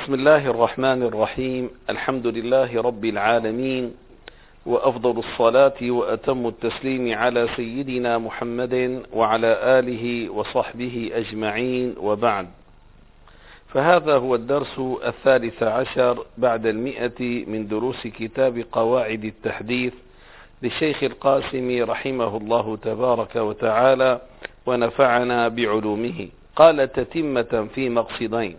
بسم الله الرحمن الرحيم. الحمد لله رب العالمين، وأفضل الصلاة وأتم التسليم على سيدنا محمد وعلى آله وصحبه أجمعين، وبعد. فهذا هو الدرس 13 بعد 100 من دروس كتاب قواعد التحديث للشيخ القاسم رحمه الله تبارك وتعالى ونفعنا بعلومه. قال: تتمة في مقصدين.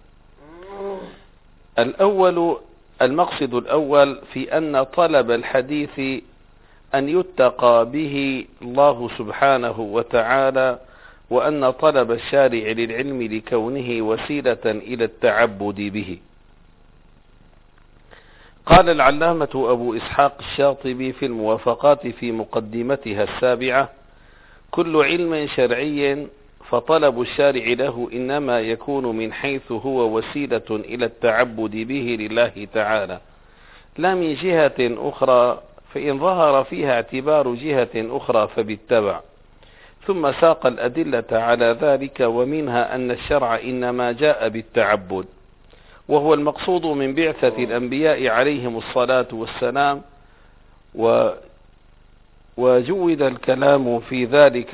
المقصد الأول في أن طلب الحديث أن يتقى به الله سبحانه وتعالى، وأن طلب الشارع للعلم لكونه وسيلة إلى التعبد به. قال العلامة أبو إسحاق الشاطبي في الموافقات في مقدمتها السابعة: كل علم شرعي فطلب الشارع له إنما يكون من حيث هو وسيلة إلى التعبد به لله تعالى، لا من جهة أخرى، فإن ظهر فيها اعتبار جهة أخرى فبالتبع. ثم ساق الأدلة على ذلك، ومنها أن الشرع إنما جاء بالتعبد، وهو المقصود من بعثة الأنبياء عليهم الصلاة والسلام، وجود الكلام في ذلك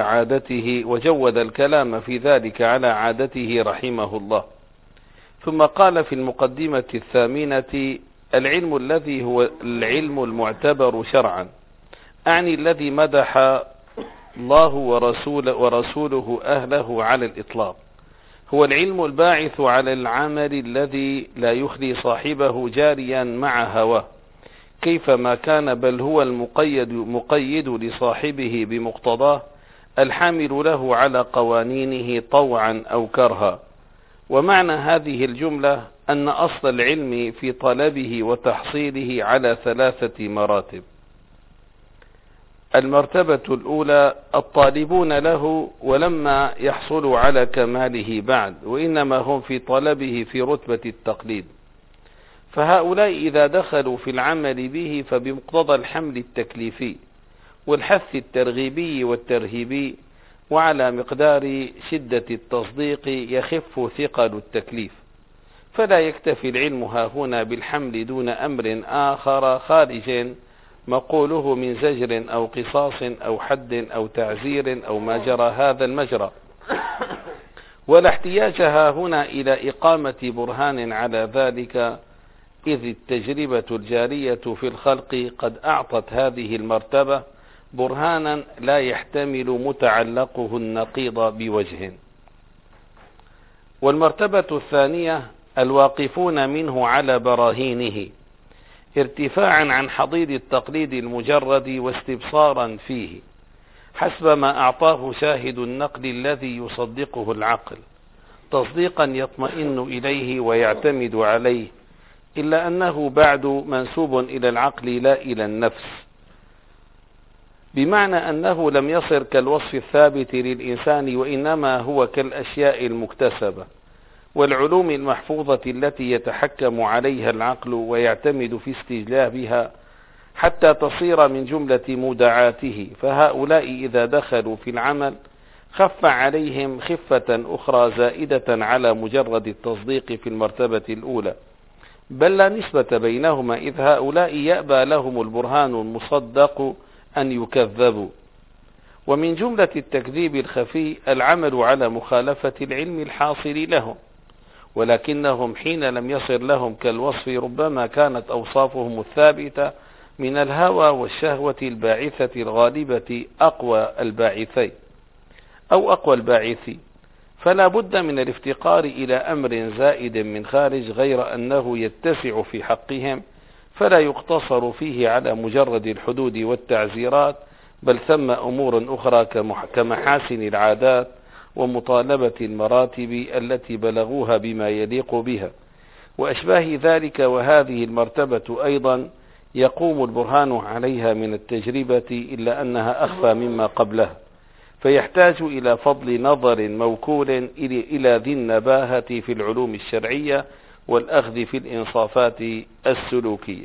على عادته رحمه الله. ثم قال في المقدمة الثامنة: العلم الذي هو العلم المعتبر شرعا، أعني الذي مدح الله ورسوله أهله على الإطلاق، هو العلم الباعث على العمل الذي لا يخلي صاحبه جاريا مع هواه كيفما كان، بل هو المقيد لصاحبه بمقتضاه، الحامل له على قوانينه طوعا أو كرها. ومعنى هذه الجملة أن أصل العلم في طلبه وتحصيله على 3 مراتب. المرتبة الأولى: الطالبون له ولما يحصلوا على كماله بعد، وإنما هم في طلبه في رتبة التقليد، فهؤلاء إذا دخلوا في العمل به فبمقتضى الحمل التكليفي والحث الترغيبي والترهيبي، وعلى مقدار شدة التصديق يخف ثقل التكليف، فلا يكتفي العلم هاهنا بالحمل دون أمر آخر خارج مقوله من زجر أو قصاص أو حد أو تعزير أو ما جرى هذا المجرى، ولا احتياج هاهنا إلى إقامة برهان على ذلك، إذ التجربة الجارية في الخلق قد أعطت هذه المرتبة برهانا لا يحتمل متعلقه النقيض بوجه. والمرتبة الثانية: الواقفون منه على براهينه، ارتفاعا عن حضيض التقليد المجرد واستبصارا فيه حسب ما أعطاه شاهد النقل الذي يصدقه العقل، تصديقا يطمئن إليه ويعتمد عليه، إلا أنه بعد منسوب إلى العقل لا إلى النفس، بمعنى أنه لم يصر كالوصف الثابت للإنسان، وإنما هو كالأشياء المكتسبة والعلوم المحفوظة التي يتحكم عليها العقل ويعتمد في استجلابها حتى تصير من جملة مودعاته. فهؤلاء إذا دخلوا في العمل خف عليهم خفة أخرى زائدة على مجرد التصديق في المرتبة الأولى، بل لا نسبة بينهما، إذ هؤلاء يأبى لهم البرهان المصدق أن يكذبوا. ومن جملة التكذيب الخفي العمل على مخالفة العلم الحاصل لهم، ولكنهم حين لم يصر لهم كالوصف ربما كانت أوصافهم الثابتة من الهوى والشهوة الباعثة الغالبة أقوى الباعثين، فلا بد من الافتقار إلى أمر زائد من خارج، غير أنه يتسع في حقهم، فلا يقتصر فيه على مجرد الحدود والتعزيرات، بل ثم أمور أخرى كمحاسن العادات ومطالبة المراتب التي بلغوها بما يليق بها وأشباه ذلك. وهذه المرتبة أيضا يقوم البرهان عليها من التجربة، إلا أنها أخفى مما قبلها، فيحتاج إلى فضل نظر موكول إلى ذي النباهة في العلوم الشرعية والأخذ في الإنصافات السلوكية.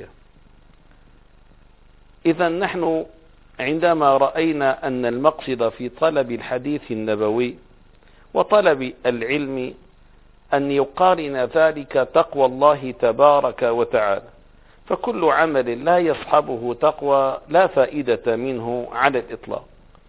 إذا نحن عندما رأينا أن المقصد في طلب الحديث النبوي وطلب العلم أن يقارن ذلك تقوى الله تبارك وتعالى، فكل عمل لا يصحبه تقوى لا فائدة منه على الإطلاق.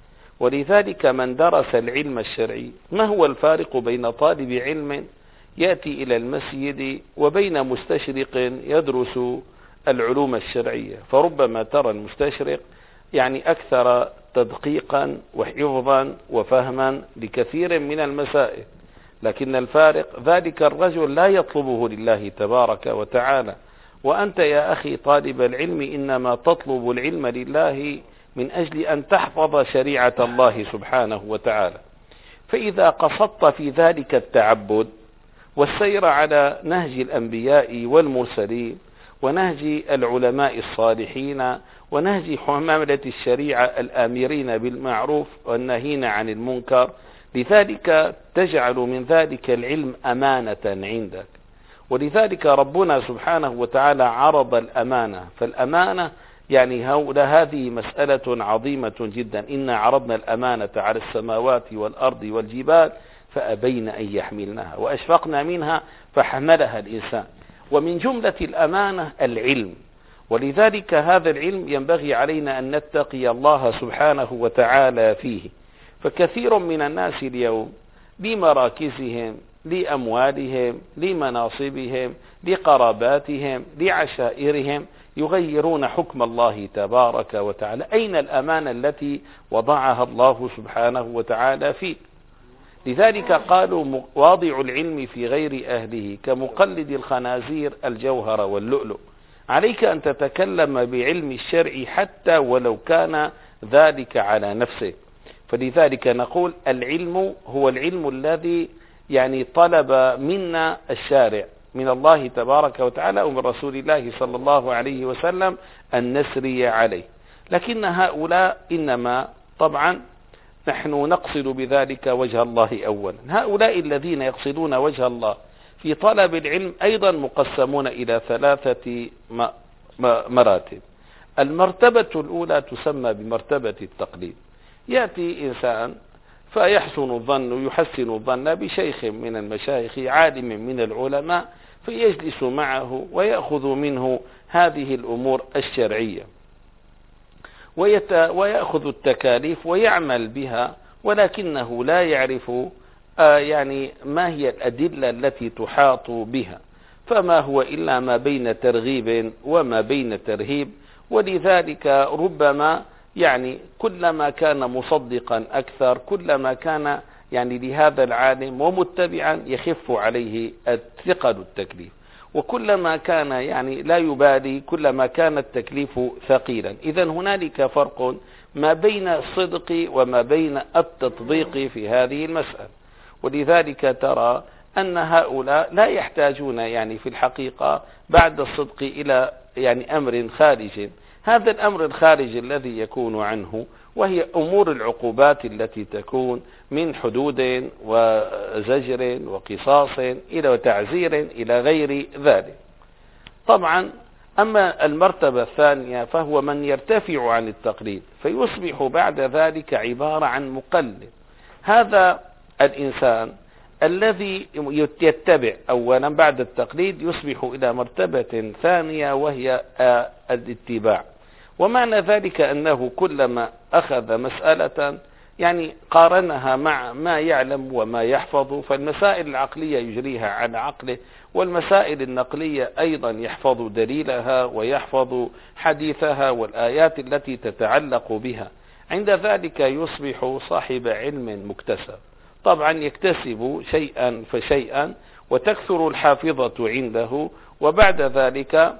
ولذلك من درس العلم الشرعي، ما هو الفارق بين طالب علم يأتي إلى المسجد وبين مستشرق يدرس العلوم الشرعية؟ فربما ترى المستشرق يعني أكثر تدقيقا وحفظا وفهما لكثير من المسائل، لكن الفارق ذلك الرجل لا يطلبه لله تبارك وتعالى، وأنت يا أخي طالب العلم إنما تطلب العلم لله من أجل أن تحفظ شريعة الله سبحانه وتعالى. فإذا قصدت في ذلك التعبد والسير على نهج الأنبياء والمرسلين ونهج العلماء الصالحين ونهج حملة الشريعة الآمرين بالمعروف والناهين عن المنكر، لذلك تجعل من ذلك العلم أمانة عندك. ولذلك ربنا سبحانه وتعالى عرض الأمانة، فالأمانة يعني هذه مسألة عظيمة جدا. إنا عرضنا الأمانة على السماوات والأرض والجبال فأبين أن يحملنها وأشفقنا منها فحملها الإنسان. ومن جملة الأمانة العلم، ولذلك هذا العلم ينبغي علينا أن نتقي الله سبحانه وتعالى فيه. فكثير من الناس اليوم لمراكزهم، لأموالهم، لمناصبهم، لقراباتهم، لعشائرهم يغيرون حكم الله تبارك وتعالى. أين الأمانة التي وضعها الله سبحانه وتعالى فيه؟ لذلك قالوا واضع العلم في غير أهله كمقلد الخنازير الجوهر واللؤلؤ. عليك أن تتكلم بعلم الشرع حتى ولو كان ذلك على نفسه. فلذلك نقول العلم هو العلم الذي يعني طلب منا الشارع من الله تبارك وتعالى ومن رسول الله صلى الله عليه وسلم أن نسري عليه. لكن هؤلاء إنما طبعا نحن نقصد بذلك وجه الله أولا. هؤلاء الذين يقصدون وجه الله في طلب العلم أيضا مقسمون إلى 3 مراتب. المرتبة الأولى تسمى بمرتبة التقليد. يأتي إنسان فيحسن الظن بشيخ من المشايخ، عالم من العلماء، فيجلس معه ويأخذ منه هذه الأمور الشرعية ويأخذ التكاليف ويعمل بها، ولكنه لا يعرف يعني ما هي الأدلة التي تحاط بها، فما هو إلا ما بين ترغيب وما بين ترهيب. ولذلك ربما يعني كلما كان مصدقا أكثر كلما كان يعني لهذا العالم ومتبعا يخف عليه ثقل التكليف، وكلما كان يعني لا يبالي كلما كان التكليف ثقيلا. إذا هنالك فرق ما بين الصدق وما بين التطبيق في هذه المسألة. ولذلك ترى أن هؤلاء لا يحتاجون يعني في الحقيقة بعد الصدق إلى يعني أمر خارج. هذا الأمر الخارج الذي يكون عنه وهي أمور العقوبات التي تكون من حدود وزجر وقصاص إلى وتعزير إلى غير ذلك. طبعا أما المرتبة الثانية فهو من يرتفع عن التقليد فيصبح بعد ذلك عبارة عن مقلد. هذا الإنسان الذي يتبع أولا بعد التقليد يصبح إلى مرتبة ثانية وهي الاتباع. ومعنى ذلك أنه كلما أخذ مسألة يعني قارنها مع ما يعلم وما يحفظ، فالمسائل العقلية يجريها على عقله، والمسائل النقلية أيضا يحفظ دليلها ويحفظ حديثها والآيات التي تتعلق بها. عند ذلك يصبح صاحب علم مكتسب. طبعا يكتسب شيئا فشيئا وتكثر الحافظة عنده، وبعد ذلك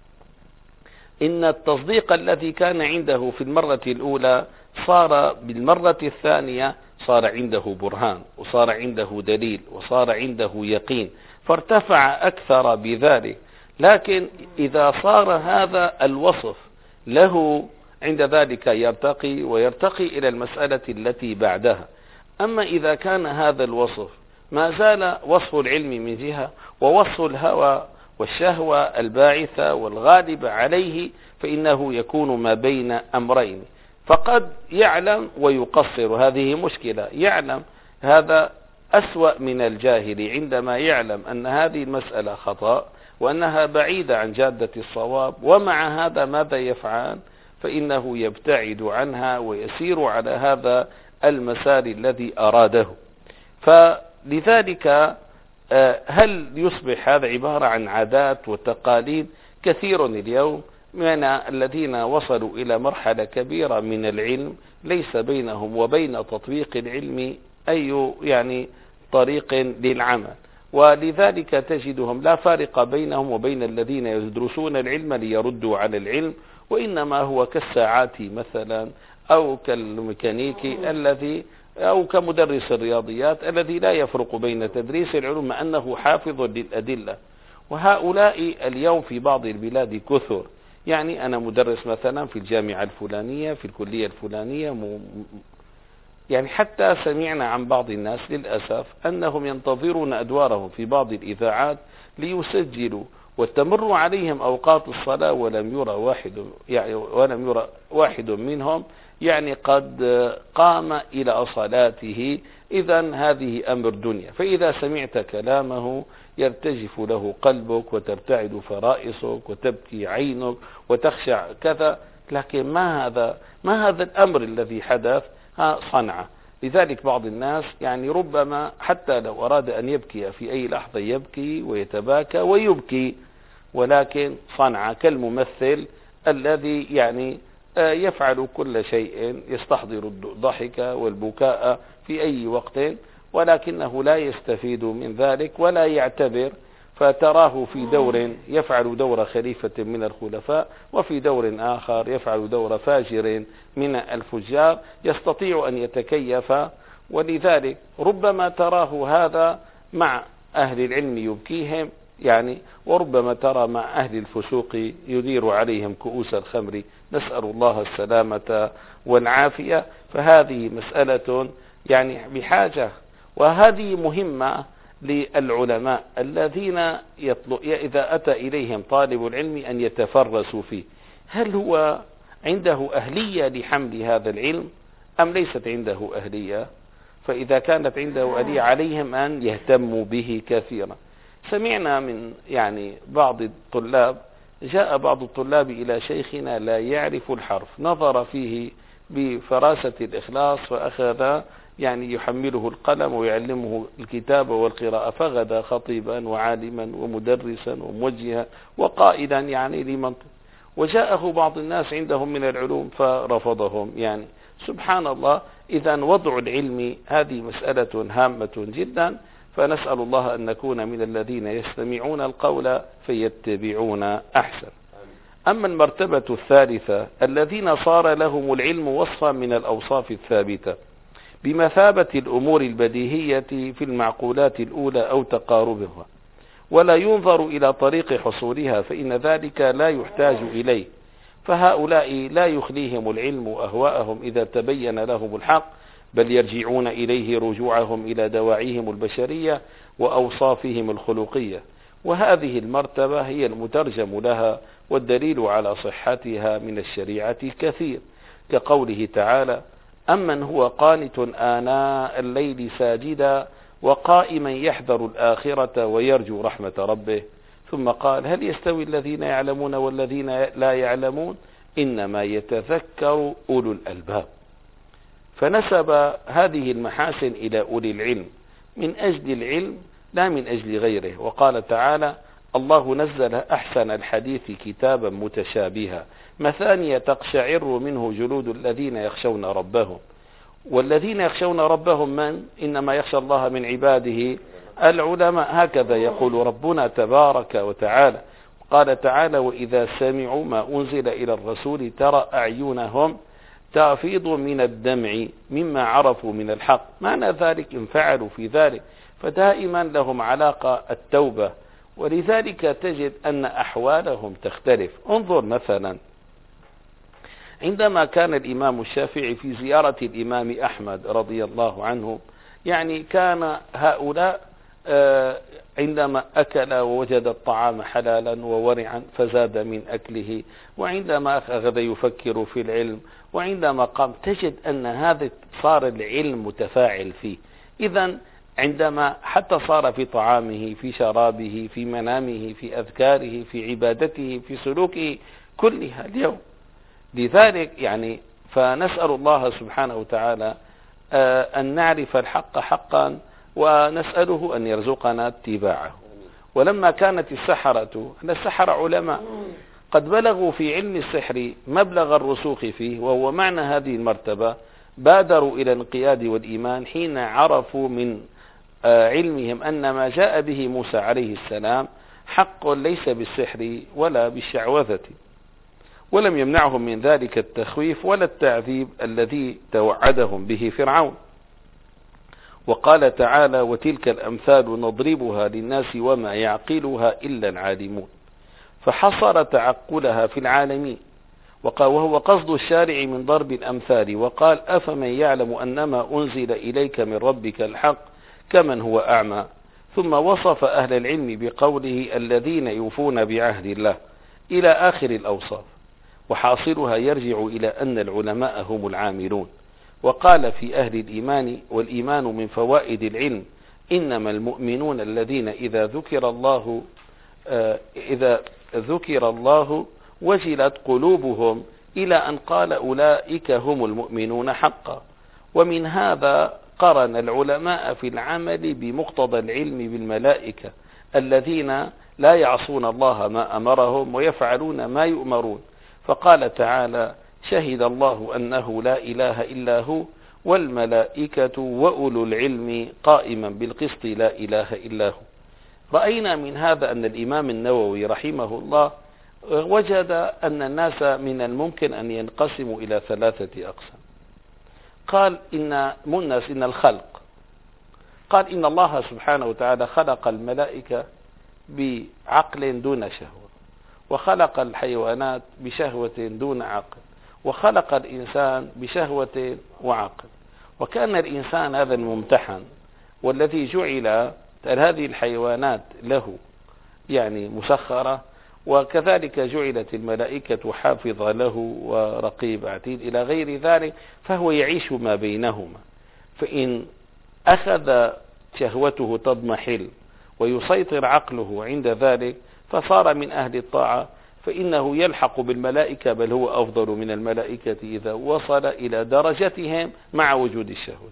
إن التصديق الذي كان عنده في المرة الأولى صار بالمرة الثانية صار عنده برهان وصار عنده دليل وصار عنده يقين، فارتفع أكثر بذلك. لكن إذا صار هذا الوصف له عند ذلك يرتقي ويرتقي إلى المسألة التي بعدها. أما إذا كان هذا الوصف ما زال وصف العلم من جهة ووصف الهوى والشهوة الباعثة والغالبة عليه، فإنه يكون ما بين أمرين. فقد يعلم ويقصر، هذه مشكلة. يعلم هذا أسوأ من الجاهل عندما يعلم أن هذه المسألة خطأ وأنها بعيدة عن جادة الصواب، ومع هذا ماذا يفعل؟ فإنه يبتعد عنها ويسير على هذا المسار الذي أراده. فلذلك هل يصبح هذا عبارة عن عادات وتقاليد؟ كثير اليوم من الذين وصلوا إلى مرحلة كبيرة من العلم ليس بينهم وبين تطبيق العلم أي طريق للعمل، ولذلك تجدهم لا فارق بينهم وبين الذين يدرسون العلم ليردوا على العلم، وإنما هو كالساعات مثلا أو كالميكانيكي الذي أو كمدرس الرياضيات الذي لا يفرق بين تدريس العلوم مع أنه حافظ للأدلة. وهؤلاء اليوم في بعض البلاد كثر، أنا مدرس مثلا في الجامعة الفلانية في الكلية الفلانية، حتى سمعنا عن بعض الناس للأسف أنهم ينتظرون أدوارهم في بعض الإذاعات ليسجلوا، وتمر عليهم أوقات الصلاة ولم يرى واحد منهم قد قام إلى صلاته. إذن هذه أمر دنيا، فإذا سمعت كلامه يرتجف له قلبك وترتعد فرائصك وتبكي عينك وتخشع كذا، لكن ما هذا الأمر الذي حدث صنعة. لذلك بعض الناس ربما حتى لو أراد أن يبكي في أي لحظة يبكي ويتباكى ويبكي، ولكن صنعة كالممثل الذي يفعل كل شيء، يستحضر الضحك والبكاء في أي وقت، ولكنه لا يستفيد من ذلك ولا يعتبر، فتراه في دور يفعل دور خليفة من الخلفاء، وفي دور آخر يفعل دور فاجر من الفجار، يستطيع أن يتكيف. ولذلك ربما تراه هذا مع أهل العلم يبكيهم وربما ترى مع أهل الفسوق يدير عليهم كؤوس الخمر، نسأل الله السلامة والعافية. فهذه مسألة بحاجة، وهذه مهمة للعلماء الذين إذا أتى إليهم طالب العلم أن يتفرسوا فيه، هل هو عنده أهلية لحمل هذا العلم أم ليست عنده أهلية؟ فإذا كانت عنده أهلية عليهم أن يهتموا به كثيرا. سمعنا من بعض الطلاب، جاء بعض الطلاب إلى شيخنا لا يعرف الحرف، نظر فيه بفراسة الإخلاص فأخذ يحمله القلم ويعلمه الكتابة والقراءة، فغدا خطيبا وعالما ومدرسا وموجها وقائدا لمنطق. وجاءه بعض الناس عندهم من العلوم فرفضهم. سبحان الله. إذا وضع العلم هذه مسألة هامة جدا، فنسأل الله أن نكون من الذين يستمعون القول فيتبعون أحسن. أما المرتبة الثالثة الذين صار لهم العلم وصفا من الأوصاف الثابتة بمثابة الأمور البديهية في المعقولات الأولى أو تقاربها، ولا ينظر إلى طريق حصولها، فإن ذلك لا يحتاج إليه. فهؤلاء لا يخليهم العلم أهواءهم إذا تبين لهم الحق، بل يرجعون إليه رجوعهم إلى دواعيهم البشرية وأوصافهم الخلقية. وهذه المرتبة هي المترجم لها، والدليل على صحتها من الشريعة كثير، كقوله تعالى: أمن هو قانت آناء الليل ساجدا وقائما يحذر الآخرة ويرجو رحمة ربه. ثم قال: هل يستوي الذين يعلمون والذين لا يعلمون؟ إنما يتذكر أولو الألباب. فنسب هذه المحاسن إلى أولي العلم من أجل العلم لا من أجل غيره. وقال تعالى: الله نزل أحسن الحديث كتابا متشابها مثانية تقشعر منه جلود الذين يخشون ربهم. والذين يخشون ربهم من؟ إنما يخشى الله من عباده العلماء. هكذا يقول ربنا تبارك وتعالى. قال تعالى: وإذا سمعوا ما أنزل إلى الرسول ترى أعينهم تفيض من الدمع مما عرفوا من الحق. معنى ذلك إن فعلوا في ذلك فدائما لهم علاقة التوبة، ولذلك تجد أن أحوالهم تختلف. انظر مثلا عندما كان الإمام الشافعي في زيارة الإمام أحمد رضي الله عنه، كان هؤلاء عندما أكل ووجد الطعام حلالا وورعا فزاد من أكله، وعندما أخذ يفكر في العلم، وعندما قام تجد أن هذا صار العلم متفاعل فيه. إذن عندما حتى صار في طعامه، في شرابه، في منامه، في أذكاره، في عبادته، في سلوكه كلها اليوم. لذلك فنسأل الله سبحانه وتعالى أن نعرف الحق حقا، ونسأله أن يرزقنا اتباعه. ولما كانت السحرة علماء قد بلغوا في علم السحر مبلغ الرسوخ فيه، وهو معنى هذه المرتبة، بادروا إلى الانقياد والإيمان حين عرفوا من علمهم أن ما جاء به موسى عليه السلام حق ليس بالسحر ولا بالشعوذة. ولم يمنعهم من ذلك التخويف ولا التعذيب الذي توعدهم به فرعون. وقال تعالى: وتلك الأمثال نضربها للناس وما يعقلها إلا العالمون. فحصر تعقلها في العالمين، وهو قصد الشارع من ضرب الأمثال. وقال: أفمن يعلم أنما أنزل إليك من ربك الحق كمن هو أعمى. ثم وصف أهل العلم بقوله: الذين يوفون بعهد الله، إلى آخر الأوصاف. وحاصلها يرجع إلى أن العلماء هم العاملون. وقال في أهل الإيمان: والإيمان من فوائد العلم إنما المؤمنون الذين إذا ذكر الله وجلت قلوبهم، إلى أن قال: أولئك هم المؤمنون حقا. ومن هذا قرن العلماء في العمل بمقتضى العلم بالملائكة الذين لا يعصون الله ما أمرهم ويفعلون ما يؤمرون. فقال تعالى: شهد الله أنه لا إله إلا هو والملائكة وأولو العلم قائما بالقسط لا إله إلا هو. رأينا من هذا أن الإمام النووي رحمه الله وجد أن الناس من الممكن أن ينقسموا إلى 3 أقسام. قال: إن الخلق، قال إن الله سبحانه وتعالى خلق الملائكة بعقل دون شهوة، وخلق الحيوانات بشهوة دون عقل، وخلق الإنسان بشهوة وعقل. وكان الإنسان هذا الممتحن، والذي جعل هذه الحيوانات له مسخرة، وكذلك جعلت الملائكة حافظة له ورقيب عتيد إلى غير ذلك، فهو يعيش ما بينهما. فإن أخذ شهوته تضمحل ويسيطر عقله عند ذلك، فصار من أهل الطاعة، فإنه يلحق بالملائكة، بل هو أفضل من الملائكة إذا وصل إلى درجتهم مع وجود الشهوة.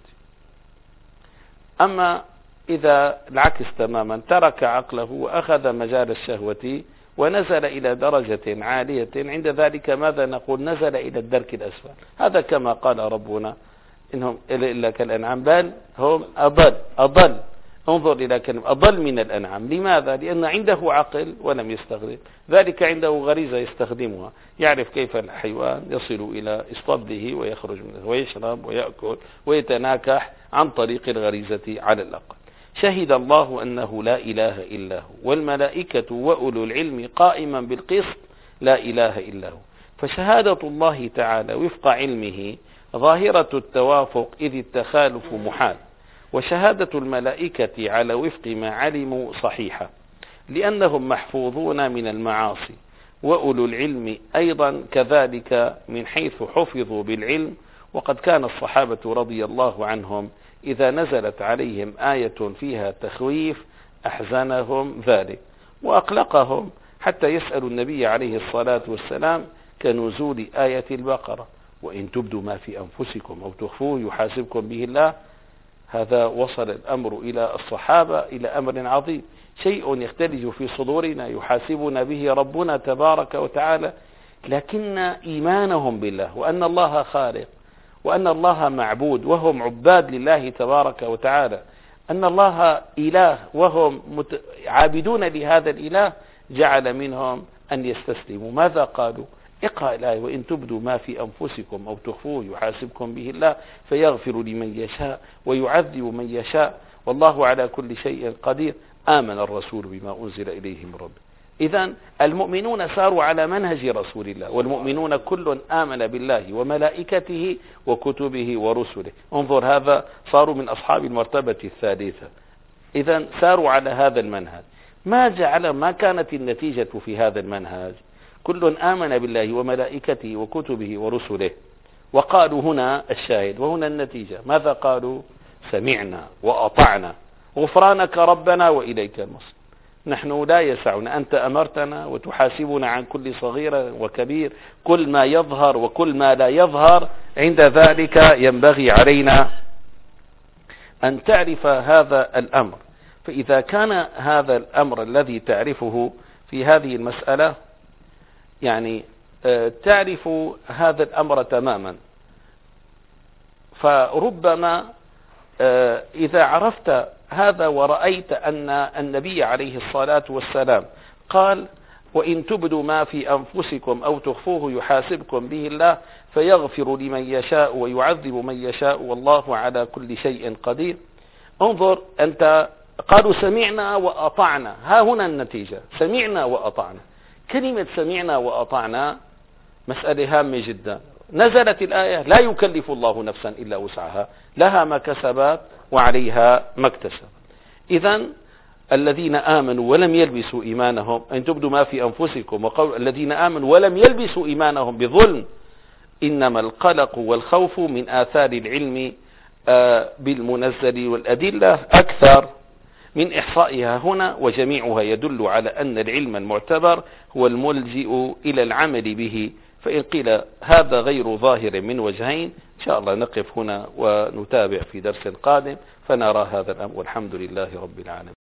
أما إذا العكس تماما، ترك عقله وأخذ مجال الشهوة ونزل إلى درجة عالية، عند ذلك ماذا نقول؟ نزل إلى الدرك الأسفل. هذا كما قال ربنا: إنهم إلا كالأنعام بل هم أضل. انظر إلى كلمة أضل من الأنعام. لماذا؟ لأن عنده عقل ولم يستخدم ذلك، عنده غريزة يستخدمها، يعرف كيف الحيوان يصل إلى اسطبله ويخرج منه ويشرب ويأكل ويتناكح عن طريق الغريزة على الأقل. شهد الله أنه لا إله إلا هو والملائكة وأولو العلم قائما بالقسط لا إله إلا هو. فشهادة الله تعالى وفق علمه ظاهرة التوافق، إذ التخالف محال. وشهادة الملائكة على وفق ما علموا صحيحة، لأنهم محفوظون من المعاصي. وأولو العلم أيضا كذلك من حيث حفظوا بالعلم. وقد كان الصحابة رضي الله عنهم إذا نزلت عليهم آية فيها تخويف أحزنهم ذلك وأقلقهم، حتى يسأل النبي عليه الصلاة والسلام كنزول آية البقرة: وإن تبدوا ما في أنفسكم أو تخفوه يحاسبكم به الله. هذا وصل الأمر إلى الصحابة إلى أمر عظيم، شيء يختلج في صدورنا يحاسبنا به ربنا تبارك وتعالى، لكن إيمانهم بالله وأن الله خالق وأن الله معبود وهم عباد لله تبارك وتعالى، أن الله إله وهم عابدون لهذا الإله، جعل منهم أن يستسلموا. ماذا قالوا؟ اقرأ الآية: وإن تبدوا ما في أنفسكم أو تخفوه يحاسبكم به الله فيغفر لمن يشاء ويعذب من يشاء والله على كل شيء قدير. آمن الرسول بما أنزل إليه من ربه. إذن المؤمنون ساروا على منهج رسول الله، والمؤمنون كل آمن بالله وملائكته وكتبه ورسله. انظر، هذا صاروا من أصحاب المرتبة الثالثة. إذن ساروا على هذا المنهج. ما كانت النتيجة في هذا المنهج؟ كل آمن بالله وملائكته وكتبه ورسله، وقالوا هنا الشاهد وهنا النتيجة. ماذا قالوا؟ سمعنا وأطعنا. غفرانك ربنا وإليك المصير. نحن لا يسعنا، أنت أمرتنا وتحاسبنا عن كل صغير وكبير، كل ما يظهر وكل ما لا يظهر. عند ذلك ينبغي علينا أن تعرف هذا الأمر. فإذا كان هذا الأمر الذي تعرفه في هذه المسألة، يعني تعرف هذا الأمر تماما، فربما إذا عرفت هذا ورأيت أن النبي عليه الصلاة والسلام قال: وإن تبدوا ما في أنفسكم أو تخفوه يحاسبكم به الله فيغفر لمن يشاء ويعذب من يشاء والله على كل شيء قدير. انظر أنت، قالوا سمعنا وأطعنا، ها هنا النتيجة، سمعنا وأطعنا. كلمة سمعنا وأطعنا مسألة هامة جدا. نزلت الآية: لا يكلف الله نفسا إلا وسعها، لها ما كسبت وعليها ما اكتسبت. إذن الذين آمنوا ولم يلبسوا إيمانهم، أن تبدوا ما في أنفسكم، وقول الذين آمنوا ولم يلبسوا إيمانهم بظلم، إنما القلق والخوف من آثار العلم بالمنزل والأدلة أكثر من إحصائها هنا، وجميعها يدل على أن العلم المعتبر هو الملجئ إلى العمل به. فإن قيل هذا غير ظاهر من وجهين، إن شاء الله نقف هنا ونتابع في درس قادم فنرى هذا الأمر، والحمد لله رب العالمين.